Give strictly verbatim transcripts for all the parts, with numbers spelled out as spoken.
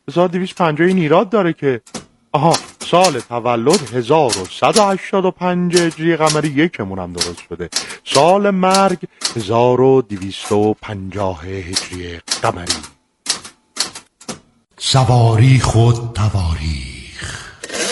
هزار و دویست و پنجاه این ایراد داره که آها سال تولد هزار و صد و هشتاد و پنج هجری قمری یکمون هم درست شده. سال مرگ هزار و دویست و پنجاه هجری قمری. سواری خود تواریخ.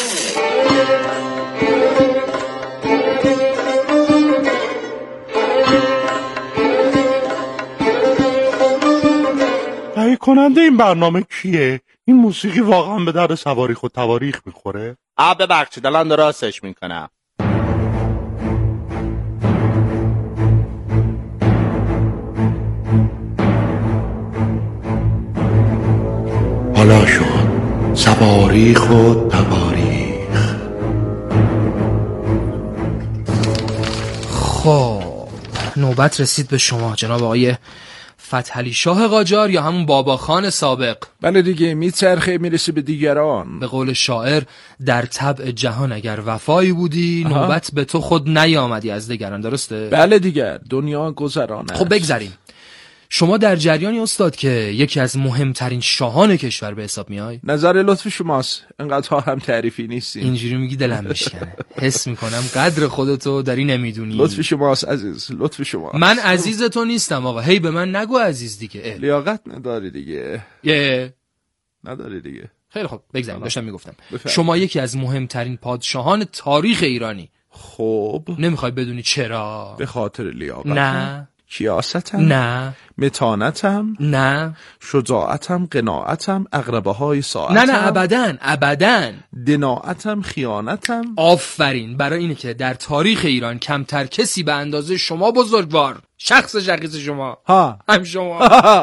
تهیه کننده این برنامه کیه؟ این موسیقی واقعا به درد سواری خود تواریخ میخوره؟ آ ببخشید الان درستش میکنم. حالا شد سواری خود تواریخ. خب نوبت رسید به شما جناب آقای فتحعلی شاه قاجار یا همون بابا خان سابق. بله دیگه، میچرخه میرسه به دیگران. به قول شاعر در طبع جهان اگر وفایی بودی آها. نوبت به تو خود نیامدی از دیگران، درسته؟ بله دیگه، دنیا گذرانه. خب بگذریم. شما در جریانی استاد که یکی از مهمترین شاهان کشور به حساب میای؟ نظر لطف شماست، انقدر هم تعریفی نیستیم. اینجوری میگی دلم میشکنه. حس میکنم قدر خودتو داری نمیدونی. لطف شماست عزیز، لطف شماست. من عزیز تو نیستم آقا، هی به من نگو عزیز دیگه. لیاقت نداری دیگه. یه نداری دیگه. خیلی خب بگذاریم. داشتم میگفتم بفرد. شما یکی از مهمترین پادشاهان تاریخ ایرانی. خب نمیخوای بدونی چرا؟ به خاطر لیاقت؟ نه. کیاستم؟ نه. متانتم؟ نه. شجاعتم؟ قناعتم؟ عقربه های ساعتم؟ نه نه ابداً ابداً. دناعتم؟ خیانتم؟ آفرین. برای اینه که در تاریخ ایران کمتر کسی به اندازه شما بزرگوار، شخص شخص شما ها هم شما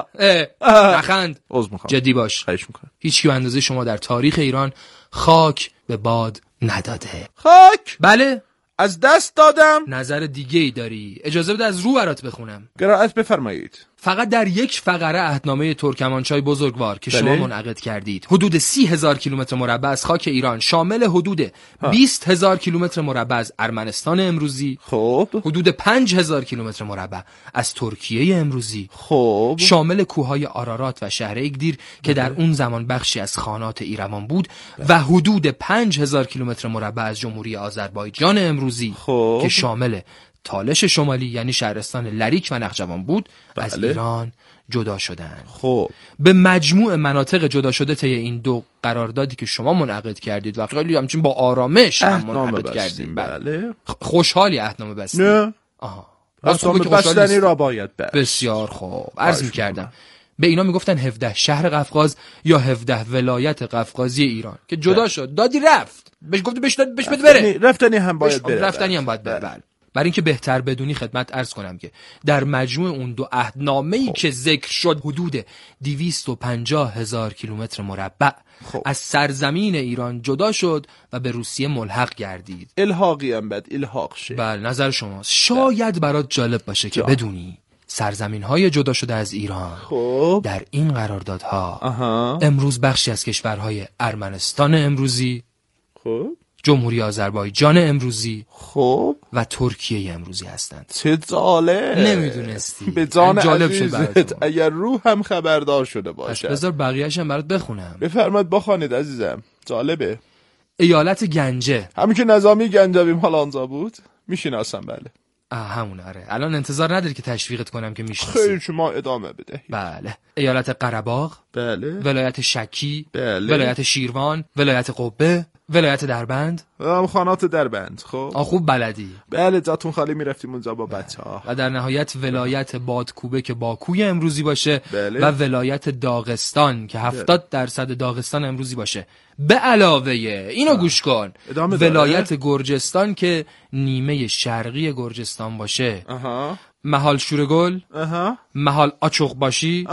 نخند، جدی باش، خواهش میکنم، هیچ کی به اندازه شما در تاریخ ایران خاک به باد نداده. خاک؟ بله از دست دادم. نظر دیگه ای داری؟ اجازه بده از رو برات بخونم. قرائت بفرمایید. فقط در یک فقره عهدنامه ترکمانچای بزرگوار که بله؟ شما منعقد کردید، حدود سی هزار کیلومتر مربع از خاک ایران، شامل حدود بیست هزار کیلومتر مربع از ارمنستان امروزی، خب حدود پنج هزار کیلومتر مربع از ترکیه امروزی، خب شامل کوههای آرارات و شهر ایگدیر که در اون زمان بخشی از خانات ایروان بود و حدود پنج هزار کیلومتر مربع از جمهوری آذربایجان امروزی خب. که شامل تالش شمالی یعنی شهرستان لریک و نخجوان بود، بله. از ایران جدا شدن. خب به مجموع مناطق جدا شده طی این دو قراردادی که شما منعقد کردید و خیلی همچین با آرامش هم منعقد کردید. بله. خوشحالی عهدنامه بستید؟ نه. آها. عهدنامه بستنی را باید بست. بسیار خوب. عرض می‌کردم به اینا میگفتن هفده شهر قفقاز یا هفده ولایت قفقازی ایران که جدا بله. شد. دادی رفت. بهش گفت بهش داد بهش بده بره. رفتنی هم باید بره. رفتنی هم باید بره. بله. برای اینکه بهتر بدونی خدمت عرض کنم که در مجموع اون دو عهدنامه‌ای که ذکر شد حدود دویست و پنجاه هزار کیلومتر مربع خب. از سرزمین ایران جدا شد و به روسیه ملحق گردید. الحاقی هم بد الحاق شه. بله نظر شماست. شاید برات جالب باشه که بدونی سرزمین‌های جدا شده از ایران خب. در این قراردادها اها. امروز بخشی از کشورهای ارمنستان امروزی خب جمهوری آذربایجان امروزی خب و ترکیه امروزی هستند. چه جالب. نمیدونستی. به جان جالب شد براتون. اگر روح هم خبردار شده باشه. بذار بقیه‌اش هم برات بخونم. بفرمایید بخوانید عزیزم. جالبه. ایالت گنجه. همین که نظامی گنجویم حالا آنجا بود. میشناسم بله. آه همون آره. الان انتظار نداری که تشویقت کنم که میشناسی. خیلی شما ادامه بده. بله. ایالت قره‌باغ. بله. ولایت شکی. بله. ولایت شیروان. ولایت قبه. ولایت دربند. خانات دربند. خب آ خوب بلدی. بله جاتون خالی میرفتیم اونجا با بچه‌ها. و در نهایت ولایت بادکوبه که باکوی امروزی باشه بله. و ولایت داغستان که هفتاد درصد داغستان امروزی باشه. به علاوه اینو آه. گوش کن. ولایت گرجستان که نیمه شرقی گرجستان باشه. اها. محال شورگل. اها. محال آچوق باشی.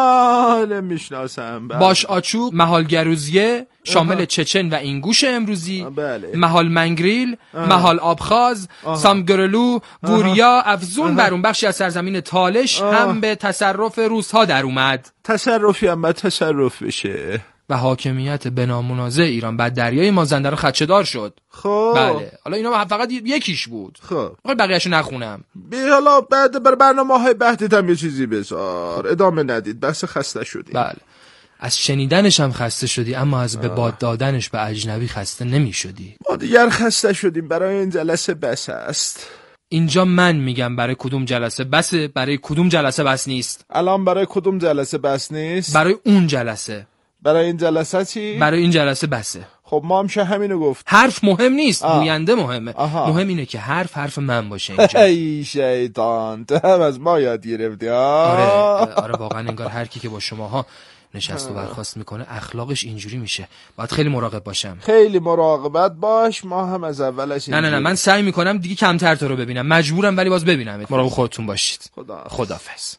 آه نمیشناسم. بله. باش آچوق. محال گروزیه شامل اها. چچن و اینگوش امروزی. بله. محال منگریل. اها. محال آبخاز. اها. سامگرلو. گوریا. افزون بر اون بخشی از سرزمین تالش اها. هم به تصرف روس‌ها در اومد. تصرفی هم باید تصرف بشه. و حاکمیت بنامنازع ایران بعد دریای مازندران خدشه‌دار شد. خب بله حالا اینا فقط یکیش بود. خب میخوای بقیه‌اشو نخونم؟ بی حالا بعد بر برنامه‌های بعدت هم یه چیزی بذار. ادامه ندید بس خسته شدیم. بله از شنیدنش هم خسته شدی، اما از به باد دادنش به اجنبی خسته نمی شدی. ما دیگر خسته شدیم، برای این جلسه بس است. اینجا من میگم برای کدوم جلسه بسه، برای کدوم جلسه بس نیست. الان برای کدوم جلسه بس نیست؟ برای اون جلسه. برای این جلسه چی؟ برای این جلسه بسه. خب ما هم شه همینو گفت. حرف مهم نیست، گوینده مهمه. آها. مهم اینه که حرف حرف من باشه اینجا. ای شیطان، تو هم از ما یاد گرفتی. آره آره واقعا انگار هر کی که با شماها نشست و برخاست میکنه اخلاقش اینجوری میشه. باید خیلی مراقب باشم. خیلی مراقبت باش، ما هم از اولش نه نه نه من سعی میکنم دیگه کمتر تو رو ببینم، مجبورم ولی باز ببینم. مراقب خودتون باشید. خدا خداحافظ.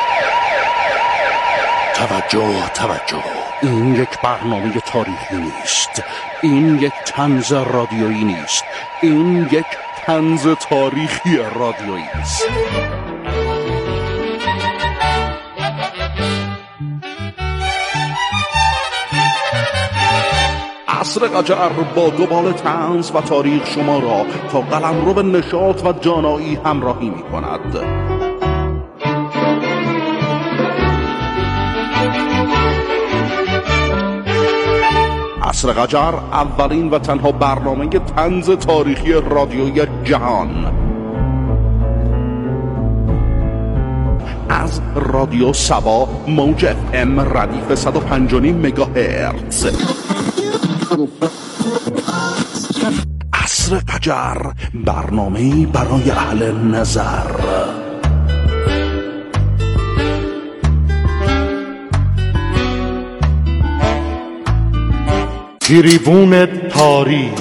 توجه توجه، این یک برنامه تاریخی نیست، این یک طنز رادیویی نیست، این یک طنز تاریخی رادیویی است. عصر قجر با دوباره طنز و تاریخ شما را تا قلمرو به نشاط و دانایی همراهی می کند. عصر قجر اولین و تنها برنامه طنز تاریخی رادیویی جهان از رادیو سبا موج اف ام ردیف صد و پنج و نیم مگاهرتز. عصر قجر، برنامه‌ای برای اهل نظر. تریبون تاریخ.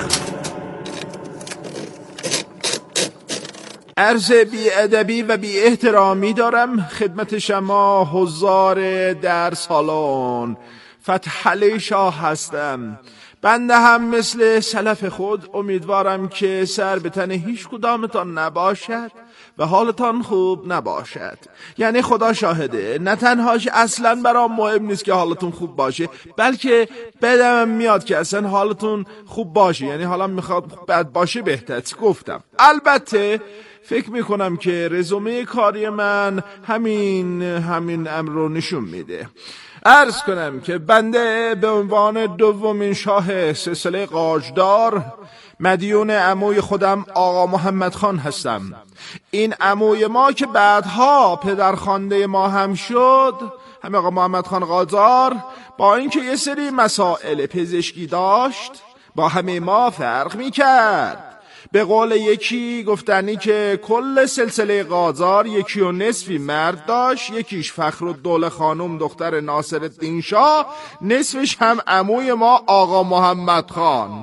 عرض بی ادبی و بی احترامی دارم خدمت شما حضار در سالن. فتحعلی شاه هستم. بنده هم مثل سلف خود امیدوارم که سر به تن هیچ کدامتان نباشد و حالتان خوب نباشد. یعنی خدا شاهده، نه تنهاش اصلا برام مهم نیست که حالتون خوب باشه، بلکه بدم میاد که اصلا حالتون خوب باشه. یعنی حالا میخواد بد باشه بهتر گفتم. البته فکر میکنم که رزومه کاری من همین همین امر رو نشون میده. عرض کنم که بنده به عنوان دومین شاه سلسله قاجدار مدیون عموی خودم آقا محمد خان هستم. این عموی ما که بعدها پدرخوانده ما هم شد، همه آقا محمد خان قاجار، با اینکه یه سری مسائل پزشکی داشت با همه ما فرق میکرد. به قول یکی گفتنی که کل سلسله قاجار یکی و نصفی مرد داشت، یکیش فخرالدوله خانم دختر ناصرالدین شاه، نصفش هم عموی ما آقا محمد خان.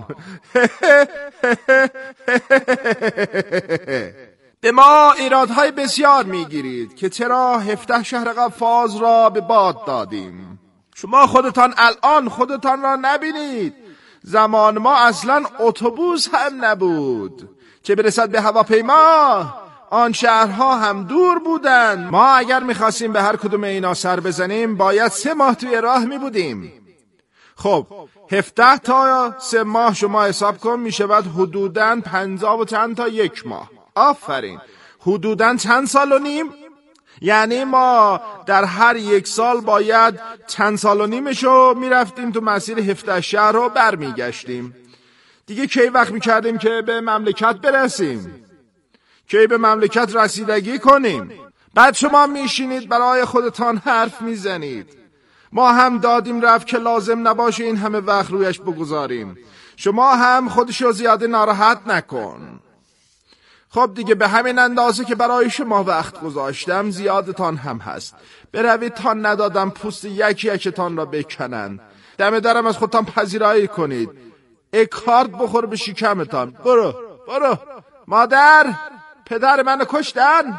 به ما ایرادهای بسیار میگیرید که چرا هفده شهر قفاز را به باد دادیم. شما خودتان الان خودتان را نبینید، زمان ما اصلا اتوبوس هم نبود، چه برسد به هواپیما. آن شهرها هم دور بودند. ما اگر میخواستیم به هر کدوم اینا سر بزنیم باید سه ماه توی راه میبودیم. خب هفده تا سه ماه شما حساب کن، میشه بعد حدوداً پنجاه و چند تا یک ماه. آفرین، حدوداً چند سال و نیم. یعنی ما در هر یک سال باید چند سال و نیمشو میرفتیم تو مسیر هفده شهر رو برمیگشتیم. دیگه کی وقت میکردیم که به مملکت برسیم، کی به مملکت رسیدگی کنیم. بعد شما میشینید برای خودتان حرف میزنید. ما هم دادیم رفت که لازم نباشه این همه وقت رویش بگذاریم. شما هم خودشو زیاده ناراحت نکن. خب دیگه به همین اندازه که برای شما وقت گذاشتم زیادتان هم هست. بروید تا ندادم پوست یکی یکتان را بکنن. دم درم از خودتان پذیرایی کنید. اکارد بخور به شکمتان. برو برو. مادر، پدر منو کشتن.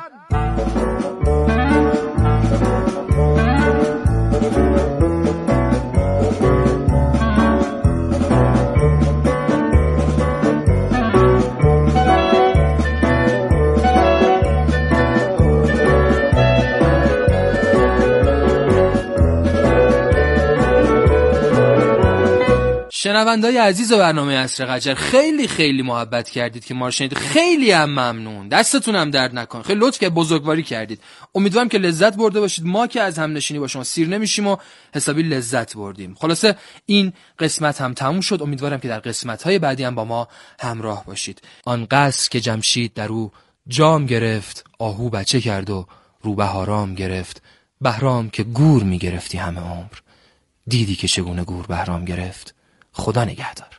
شنوندای عزیز برنامه عصر قجر، خیلی خیلی محبت کردید که ما رو شنیدید. خیلی هم ممنون، دستتون هم درد نکن، خیلی لطف که بزرگواری کردید. امیدوارم که لذت برده باشید. ما که از همنشینی با شما سیر نمیشیم و حسابی لذت بردیم. خلاصه این قسمت هم تموم شد. امیدوارم که در قسمت‌های بعدی هم با ما همراه باشید. آن قصر که جمشید در او جام گرفت، آهو بچه کرد و روبهارام گرفت. بهرام که گور میگرفتی همه عمر، دیدی که چگونه گور بهرام گرفت. خدا نگهدار.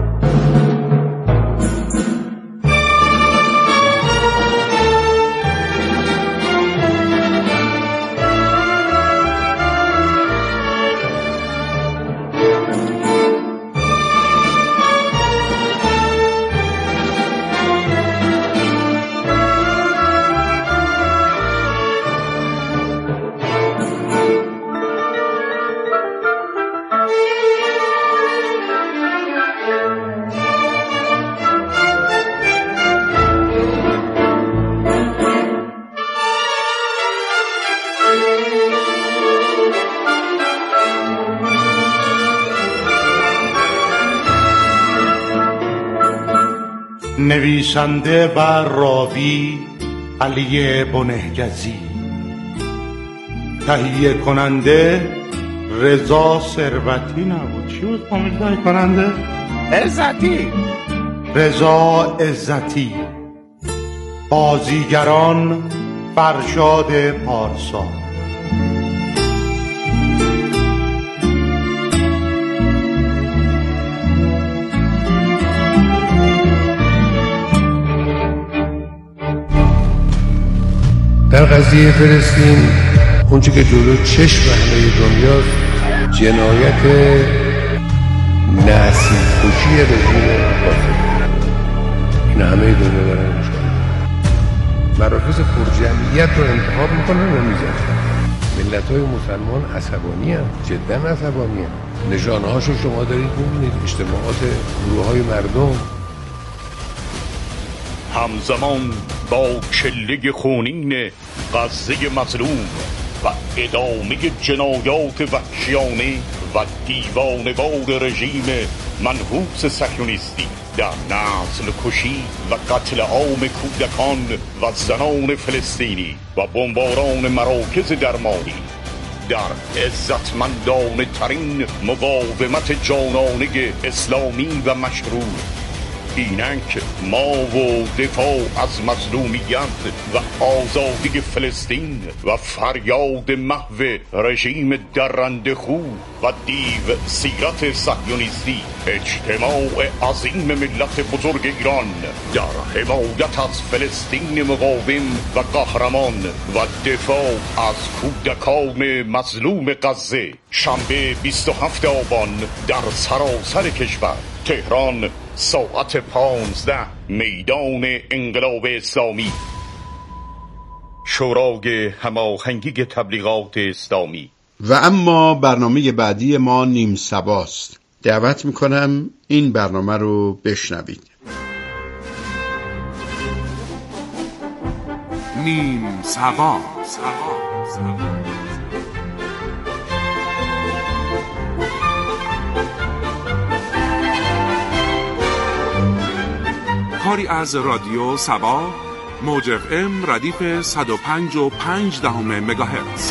نویسنده و راوی علی بنهگزی، تهیه کننده رضا ثروتی نبود، چی بود فامیل تهیه کننده؟ عزتی رضا عزتی. بازیگران فرشاد پارسا. در قضیه فلسطین اونچه که جلو چشم همه دنیاست جنایت نسل کشی رژیم غازی. این همه دنیا دارن نشون. مراکز پرجمعیت رو انتخاب میکنن و میزنن. ملت‌های مسلمان عصبانی هم، جدا عصبانی هم. نشانه‌هاشو شما دارید میبینید، اجتماعات گروه‌های مردم. همزمان با کله خونین غزه مظلوم و ادامه جنایات وحشیانه و دیوانه‌وار رژیم منحوس صهیونیستی در نسل کشی و قتل عام کودکان و زنان فلسطینی و بمباران مراکز درمانی، در عزتمندانه ترین مقاومت جانانه اسلامی و مشروع، اینک ما و دفاع از مظلومیت و آزادی فلسطین و فریاد محو رژیم درنده خو و دیو سیرت صهیونیستی، اجتماع عظیم ملت بزرگ ایران در حمایت از فلسطین مقاوم و قهرمان و دفاع از کودکان مظلوم غزه، شنبه بیست و هفتم آبان در سراسر کشور، تهران، ساعت پانزده، میدان انقلاب اسلامی. شورای هماهنگی تبلیغات اسلامی. و اما برنامه بعدی ما نیم صباست. دعوت میکنم این برنامه رو بشنوید. نیم صبا. کاری از رادیو سبا، موج اف ام ردیف صد و پنج و پنج دهم مگاهرتز.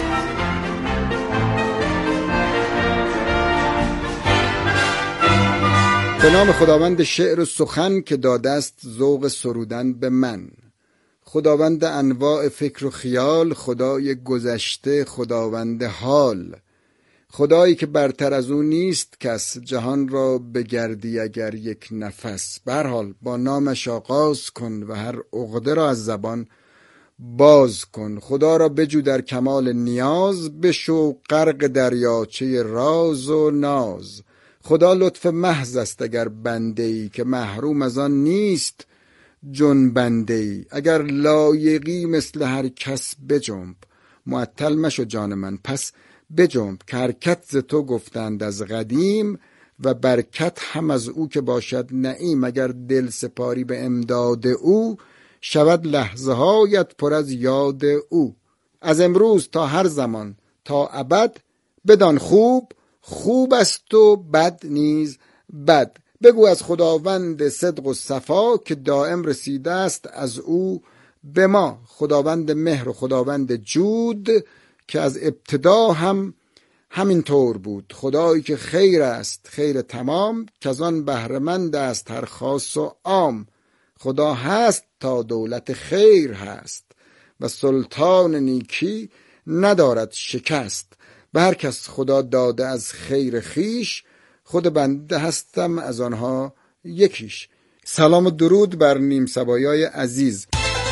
به نام خداوند شعر و سخن که داده است ذوق سرودن به من. خداوند انواع فکر و خیال، خدای گذشته، خداوند حال. خدایی که برتر از او نیست کس، جهان را بگردی اگر یک نفس. به هر حال با نامش آغاز کن و هر عقده را از زبان باز کن. خدا را بجو در کمال نیاز، بشو غرق دریاچه راز و ناز. خدا لطف محض است اگر بنده‌ای، که محروم از آن نیست جنبنده‌ای. اگر لایقی مثل هر کس بجنب، معطل مشو جان من پس بجنب. که حرکت ز تو گفتند از قدیم، و برکت هم از او که باشد نعیم. اگر دل سپاری به امداد او، شود لحظه هایت پر از یاد او. از امروز تا هر زمان تا ابد، بدان خوب خوب است و بد نیز بد. بگو از خداوند صدق و صفا، که دائم رسیده است از او به ما. خداوند مهر و خداوند جود، که از ابتدا هم همین طور بود. خدایی که خیر است، خیر تمام، که از آن بهره‌مند است هر خاص و عام. خدا هست تا دولت خیر هست، و سلطان نیکی ندارد شکست. به هر کس خدا داده از خیر خیش، خود بنده هستم از آنها یکیش. سلام و درود بر نیم سبایای عزیز.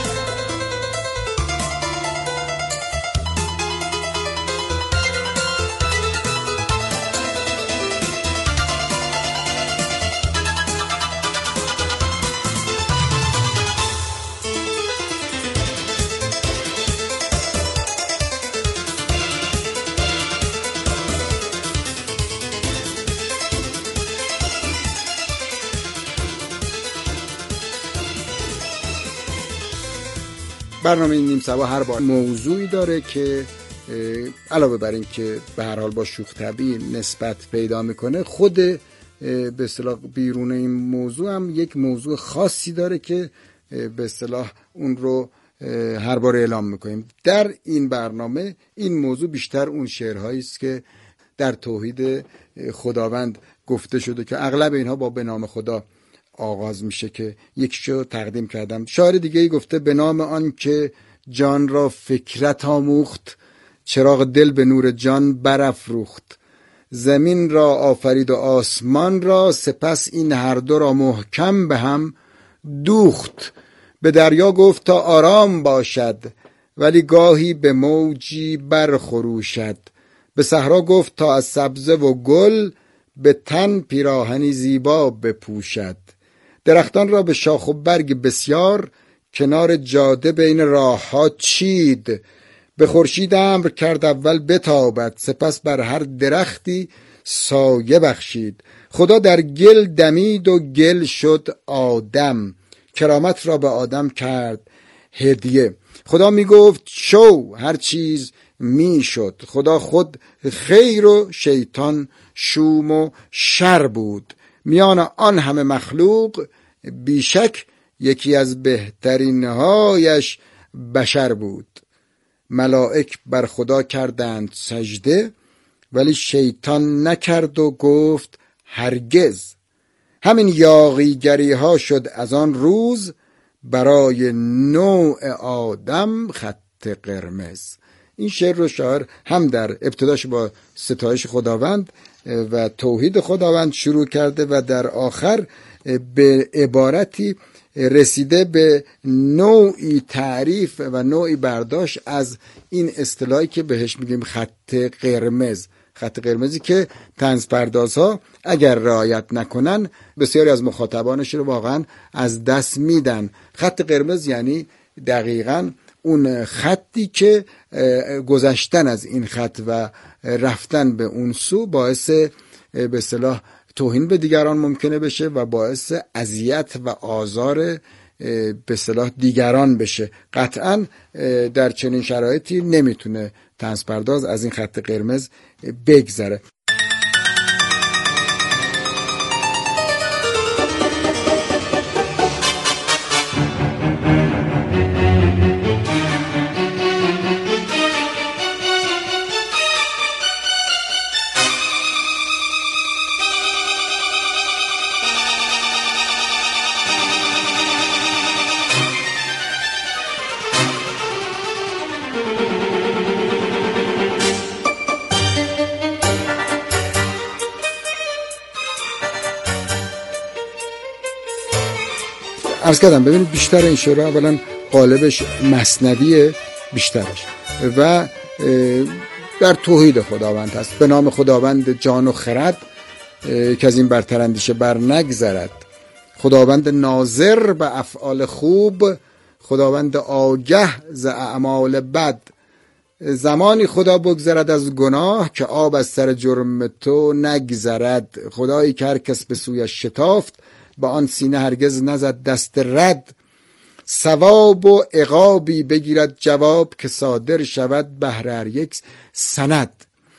برنامه نیم سبا هر بار موضوعی داره که علاوه بر این که به هر حال با شوخ طبعی نسبت پیدا میکنه، خود به اصطلاح بیرون این موضوع هم یک موضوع خاصی داره که به اصطلاح اون رو هر بار اعلام میکنیم. در این برنامه این موضوع بیشتر اون شعرهایی است که در توحید خداوند گفته شده که اغلب اینها با به نام خدا آغاز میشه که یکیشو تقدیم کردم. شاعر دیگه ای گفته به نام آن که جان را فکرت آموخت، چراغ دل به نور جان برافروخت. زمین را آفرید و آسمان را، سپس این هر دو را محکم به هم دوخت. به دریا گفت تا آرام باشد، ولی گاهی به موجی برخروشد. به صحرا گفت تا از سبزه و گل، به تن پیراهنی زیبا بپوشد. درختان را به شاخ و برگ بسیار، کنار جاده بین راه ها چید. به خورشید امر کرد اول بتابد، سپس بر هر درختی سایه بخشید. خدا در گل دمید و گل شد آدم، کرامت را به آدم کرد هدیه. خدا می گفت شو، هر چیز می شد. خدا خود خیر و شیطان شوم و شر بود. میان آن همه مخلوق بیشک یکی از بهترین هایش بشر بود. ملائک بر خدا کردند سجده، ولی شیطان نکرد و گفت هرگز. همین یاغیگری ها شد از آن روز، برای نوع آدم خط قرمز. این شعر رو شاعر هم در ابتداش با ستایش خداوند و توحید خداوند شروع کرده و در آخر به عبارتی رسیده به نوعی تعریف و نوعی برداشت از این اصطلاحی که بهش میگیم خط قرمز. خط قرمزی که طنز پردازها اگر رعایت نکنن بسیاری از مخاطبانش رو واقعا از دست میدن. خط قرمز یعنی دقیقاً اون خطی که گذشتن از این خط و رفتن به اون سو باعث به اصطلاح توهین به دیگران ممکنه بشه و باعث اذیت و آزار به اصطلاح دیگران بشه. قطعاً در چنین شرایطی نمیتونه طنز پرداز از این خط قرمز بگذره. عرض کردم ببینید بیشتر این شعرها اولا قالبش مثنویه بیشترش و در توحید خداوند هست. به نام خداوند جان و خرد که از این برتر اندیشه بر نگذرد. خداوند ناظر به افعال خوب، خداوند آگه ز اعمال بد. زمانی خدا بگذرد از گناه، که آب از سر جرم تو نگذرد. خدایی که هر کس به سویش شتافت، با آن سینه هرگز نزد دست رد. ثواب و عقابی بگیرد جواب، که صادر شود بهر هر یک سند.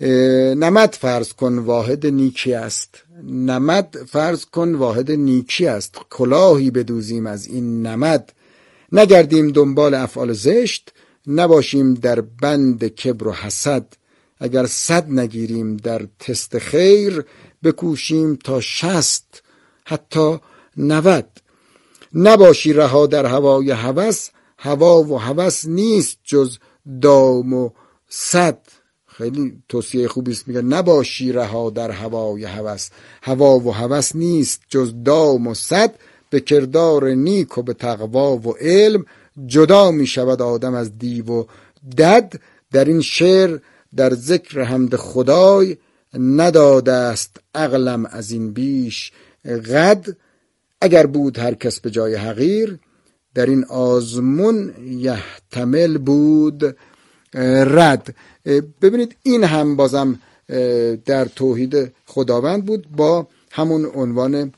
نمد فرض کن واحد نیکی است، نمد فرض کن واحد نیکی است، کلاهی بدوزیم از این نمد، نگردیم دنبال افعال زشت، نباشیم در بند کبر و حسد، اگر صد نگیریم در تست خیر، بکوشیم تا شست حتی نود، نباشی رها در هوای هوس، هوا و هوس نیست جز دام و صد. خیلی توصیه خوبی است، میگه نباشی رها در هوای هوس، هوا و هوس نیست جز دام و صد، به کردار نیک و به تقوا و علم، جدا می شود آدم از دیو و دد. در این شعر در ذکر حمد خدای، نداده است عقلم از این بیش قد، اگر بود هر کس به جای حقیر، در این آزمون یحتمل بود رد. ببینید این هم بازم در توحید خداوند بود، با همون عنوان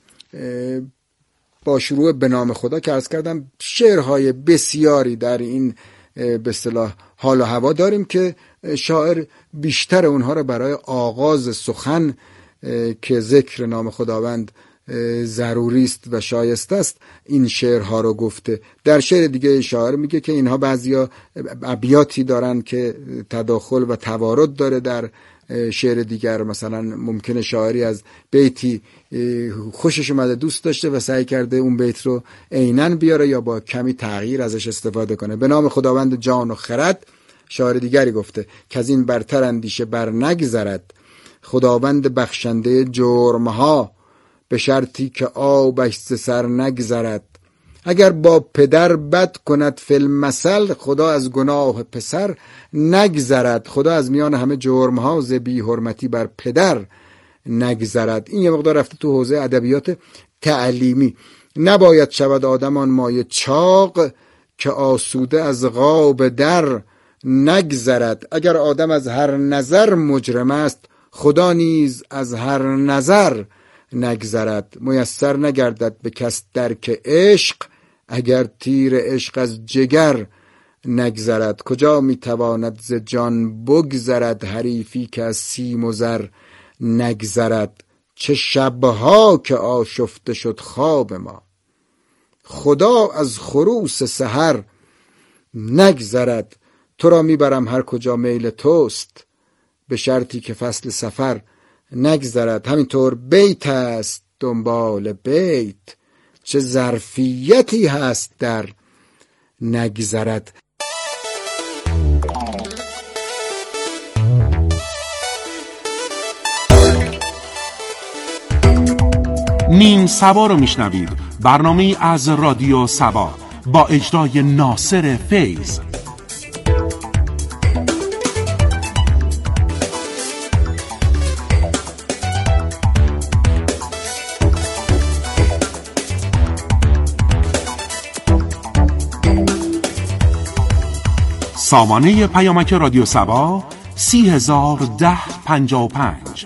با شروع به نام خدا که عرض کردم. شعرهای بسیاری در این به اصطلاح حال و هوا داریم که شاعر بیشتر اونها رو برای آغاز سخن که ذکر نام خداوند ضروری است و شایسته است این شعرها رو گفته. در شعر دیگه شاعر میگه که اینها بعضیا ابیاتی دارن که تداخل و توارد داره در شعر دیگر. مثلا ممکنه شاعری از بیتی خوشش اومده دوست داشته و سعی کرده اون بیت رو عیناً بیاره یا با کمی تغییر ازش استفاده کنه. به نام خداوند جان و خرد شاعر دیگری گفته که از این برتر اندیشه بر نگذرد، خداوند بخشنده جرمها به شرطی که آبش ز سر نگذرد. اگر با پدر بد کند فی المثل، خدا از گناه پسر نگذرد. خدا از میان همه جرمها ز بی حرمتی بر پدر نگذرد. این یه مقدار رفته تو حوزه ادبیات تعلیمی. نباید شود آدمان مایه چاق، که آسوده از غاب در نگذرد. اگر آدم از هر نظر مجرم است، خدا نیز از هر نظر نگذرد. میسر نگردد به کس درک عشق، اگر تیر عشق از جگر نگذرد. کجا میتواند ز جان بگذرد، حریفی که از سیم و زر نگذرد. چه شبها که آشفته شد خواب ما، خدا از خروس سحر نگذرد. تو را میبرم هر کجا میل توست، به شرطی که فصل سفر نگذرد. همینطور بیت است دنبال بیت، چه ظرفیتی هست در نگذرد. نیم سبا رو میشنوید، برنامه از رادیو سبا با اجرای ناصر فیض. سامانه پیامک رادیو سبا سی هزار ده پنجاه و پنج.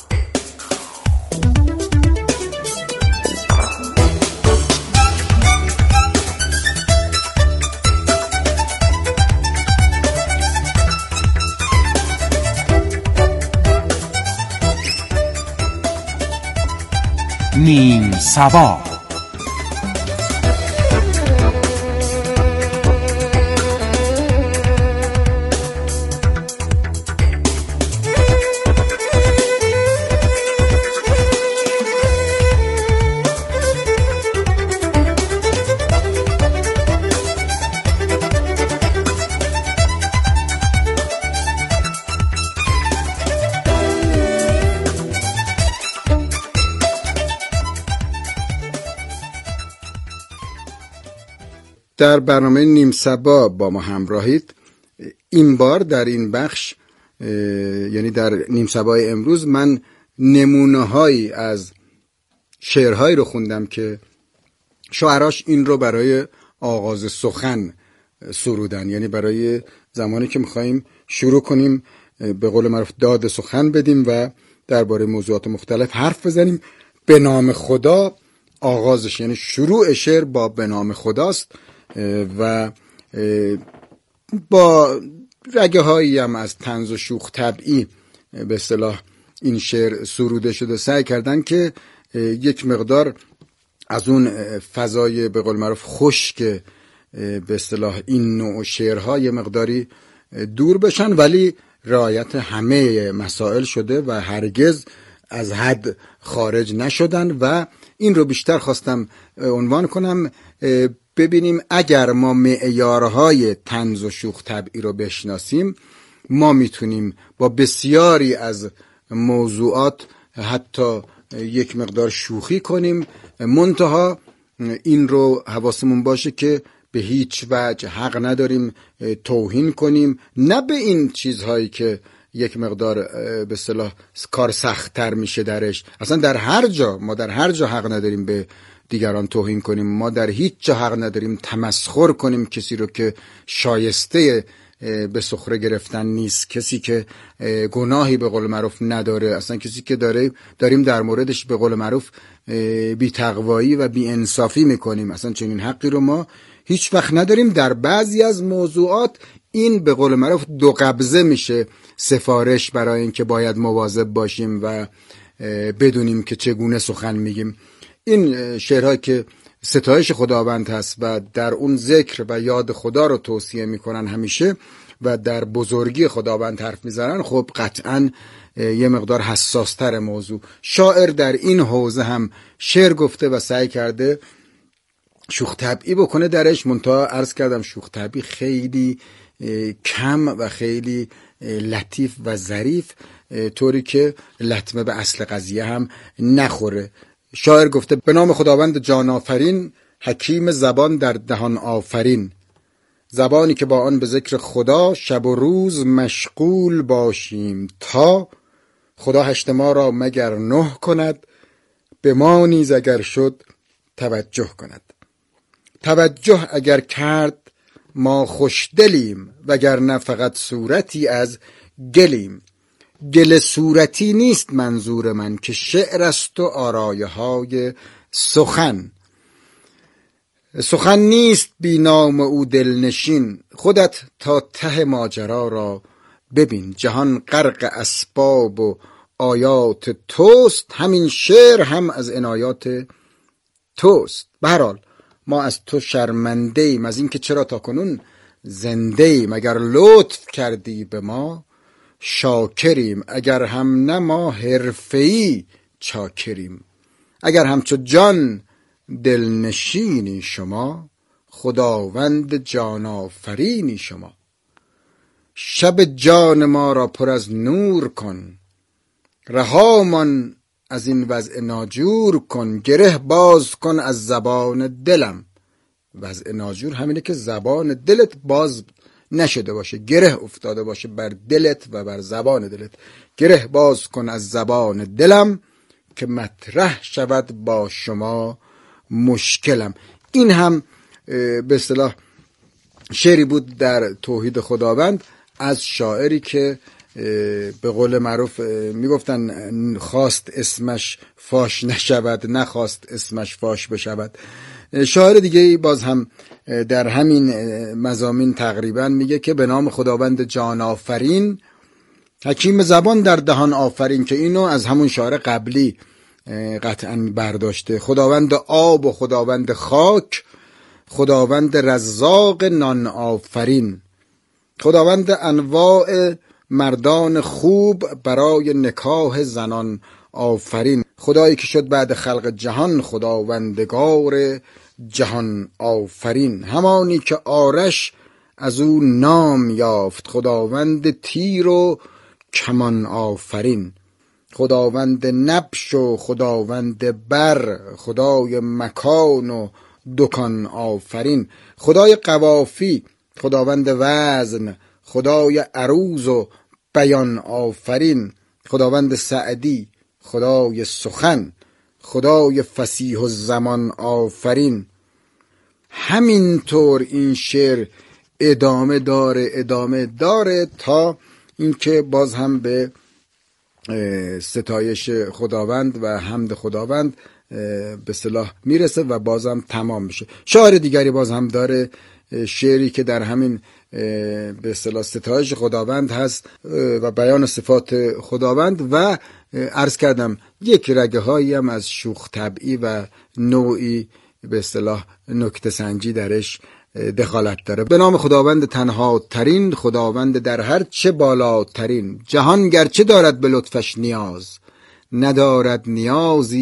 نیم سبا. در برنامه نیم سبا با ما همراهید. این بار در این بخش یعنی در نیم سبای امروز من نمونه هایی از شعرهایی رو خوندم که شاعراش این رو برای آغاز سخن سرودن، یعنی برای زمانی که میخواییم شروع کنیم به قول معروف داد سخن بدیم و درباره موضوعات مختلف حرف بزنیم. به نام خدا آغازش، یعنی شروع شعر با به نام خداست و با رگه هایی هم از طنز و شوخ طبعی به اصطلاح این شعر سروده شده، سعی کردن که یک مقدار از اون فضای به قول معروف خشک به اصطلاح این نوع شعرها یه مقداری دور بشن، ولی رعایت همه مسائل شده و هرگز از حد خارج نشدن. و این رو بیشتر خواستم عنوان کنم، ببینیم اگر ما معیارهای طنز و شوخ طبعی رو بشناسیم، ما میتونیم با بسیاری از موضوعات حتی یک مقدار شوخی کنیم، منتها این رو حواسمون باشه که به هیچ وجه حق نداریم توهین کنیم، نه به این چیزهایی که یک مقدار به اصطلاح کار سخت‌تر میشه درش. اصلا در هر جا، ما در هر جا حق نداریم به دیگران توهین کنیم، ما در هیچ جا حق نداریم تمسخر کنیم کسی رو که شایسته به سخره گرفتن نیست، کسی که گناهی به قول معروف نداره، اصلا کسی که داره داریم در موردش به قول معروف بی تقوایی و بی انصافی میکنیم، اصلا چنین حقی رو ما هیچ وقت نداریم. در بعضی از موضوعات این به قول معروف دو قبضه میشه سفارش برای اینکه باید مواظب باشیم و بدونیم که چگونه سخن میگیم. این شعرهایی که ستایش خداوند هست و در اون ذکر و یاد خدا رو توصیه میکنن همیشه و در بزرگی خداوند حرف میزنن، خب قطعا یه مقدار حساستر موضوع. شاعر در این حوزه هم شعر گفته و سعی کرده شوخ طبعی بکنه درش، منتها عرض کردم شوخ طبعی خیلی کم و خیلی لطیف و ظریف، طوری که لطمه به اصل قضیه هم نخوره. شاعر گفته به نام خداوند جان آفرین، حکیم زبان در دهان آفرین، زبانی که با آن به ذکر خدا شب و روز مشغول باشیم، تا خدا هشت ما را مگر نه کند، به ما نیز اگر شد توجه کند. توجه اگر کرد ما خوشدلیم، وگرنه فقط صورتی از گلیم. گل صورتی نیست منظور من، که شعر است و آرایه های سخن. سخن نیست بی نام او دلنشین، خودت تا ته ماجرا را ببین. جهان غرق اسباب و آیات توست، همین شعر هم از عنایات توست. به هر حال ما از تو شرمنده ایم، از این که چرا تا کنون زنده ایم. اگر لطف کردی به ما شاکریم، اگر هم نه ما حرفه‌ای چاکریم. اگر همچو جان دلنشینی شما، خداوند جان آفرینی شما. شب جان ما را پر از نور کن، رهامان از این وضع ناجور کن. گره باز کن از زبان دلم. وضع ناجور همینه که زبان دلت باز نشده باشه، گره افتاده باشه بر دلت و بر زبان دلت. گره باز کن از زبان دلم، که مطرح شود با شما مشکلم. این هم به اصطلاح شعری بود در توحید خداوند از شاعری که به قول معروف میگفتن خواست اسمش فاش نشود، نخواست اسمش فاش بشود. شاعر دیگه باز هم در همین مضامین تقریبا میگه که به نام خداوند جان آفرین، حکیم زبان در دهان آفرین، که اینو از همون شاعر قبلی قطعا برداشته. خداوند آب و خداوند خاک، خداوند رزاق نان آفرین، خداوند انواع مردان خوب، برای نکاح زنان آفرین. خدایی که شد بعد خلق جهان، خداوندگار جهان آفرین. همانی که آرش از او نام یافت، خداوند تیر و کمان آفرین. خداوند نبش و خداوند بر، خدای مکان و دکان آفرین. خدای قوافی، خداوند وزن، خدای عروض و بیان آفرین. خداوند سعدی، خدای سخن، خدای فصیح الزمان آفرین. همینطور این شعر ادامه داره ادامه داره تا اینکه باز هم به ستایش خداوند و حمد خداوند به اصطلاح میرسه و بازم تمام میشه. شاعر دیگری باز هم داره، شعری که در همین به اصطلاح ستایش خداوند هست و بیان صفات خداوند و عرض کردم یک رگه هایی هم از شوخ طبعی و نوعی به اصطلاح نکته سنجی درش دخالت داره. به نام خداوند تنها ترین، خداوند در هر چه بالاترین، جهان گرچه دارد به لطفش نیاز، ندارد نیازی